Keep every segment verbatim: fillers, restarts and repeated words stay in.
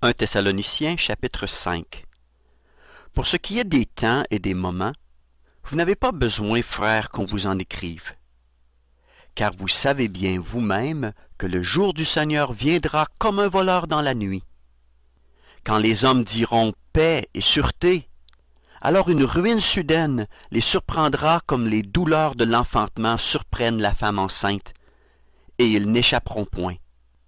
un Thessaloniciens chapitre cinq. Pour ce qui est des temps et des moments, vous n'avez pas besoin, frères, qu'on vous en écrive. Car vous savez bien vous-même que le jour du Seigneur viendra comme un voleur dans la nuit. Quand les hommes diront paix et sûreté, alors une ruine soudaine les surprendra comme les douleurs de l'enfantement surprennent la femme enceinte, et ils n'échapperont point.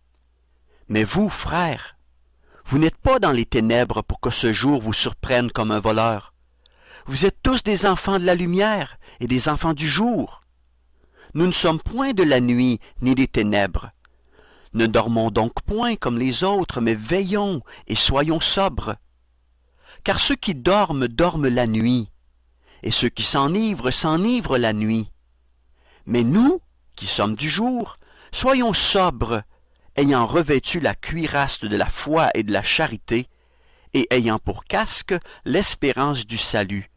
Mais vous, frères, vous n'êtes pas dans les ténèbres pour que ce jour vous surprenne comme un voleur. Vous êtes tous des enfants de la lumière et des enfants du jour. Nous ne sommes point de la nuit ni des ténèbres. Ne dormons donc point comme les autres, mais veillons et soyons sobres. Car ceux qui dorment, dorment la nuit, et ceux qui s'enivrent, s'enivrent la nuit. Mais nous, qui sommes du jour, soyons sobres, ayant revêtu la cuirasse de la foi et de la charité, et ayant pour casque l'espérance du salut.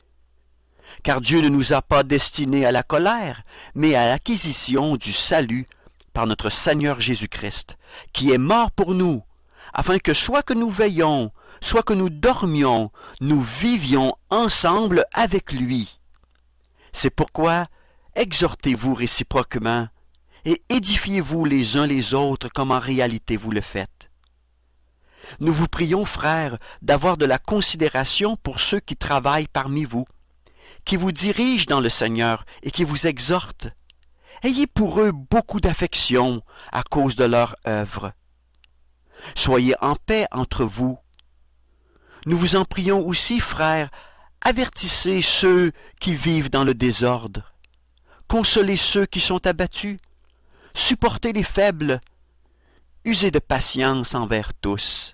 Car Dieu ne nous a pas destinés à la colère, mais à l'acquisition du salut par notre Seigneur Jésus-Christ, qui est mort pour nous, afin que soit que nous veillions, soit que nous dormions, nous vivions ensemble avec lui. C'est pourquoi exhortez-vous réciproquement, et édifiez-vous les uns les autres comme en réalité vous le faites. Nous vous prions, frères, d'avoir de la considération pour ceux qui travaillent parmi vous, qui vous dirigent dans le Seigneur et qui vous exhortent. Ayez pour eux beaucoup d'affection à cause de leur œuvre. Soyez en paix entre vous. Nous vous en prions aussi, frères, avertissez ceux qui vivent dans le désordre. Consolez ceux qui sont abattus. Supportez les faibles. Usez de patience envers tous.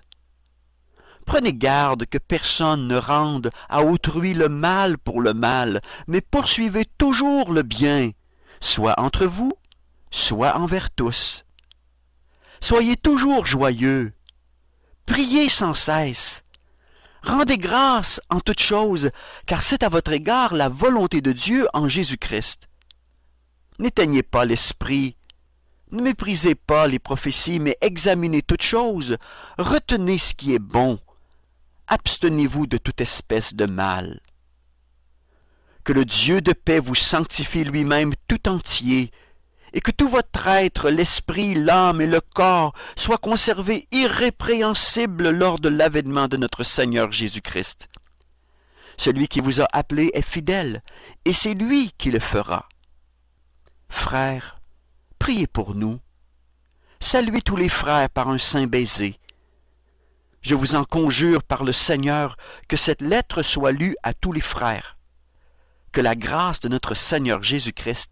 Prenez garde que personne ne rende à autrui le mal pour le mal, mais poursuivez toujours le bien, soit entre vous, soit envers tous. Soyez toujours joyeux. Priez sans cesse. Rendez grâce en toutes choses, car c'est à votre égard la volonté de Dieu en Jésus-Christ. N'éteignez pas l'esprit. Ne méprisez pas les prophéties, mais examinez toutes choses. Retenez ce qui est bon. Abstenez-vous de toute espèce de mal. Que le Dieu de paix vous sanctifie lui-même tout entier, et que tout votre être, l'esprit, l'âme et le corps, soient conservés irrépréhensibles lors de l'avènement de notre Seigneur Jésus-Christ. Celui qui vous a appelé est fidèle, et c'est lui qui le fera. Frères, priez pour nous. Saluez tous les frères par un saint baiser. Je vous en conjure par le Seigneur que cette lettre soit lue à tous les frères. Que la grâce de notre Seigneur Jésus-Christ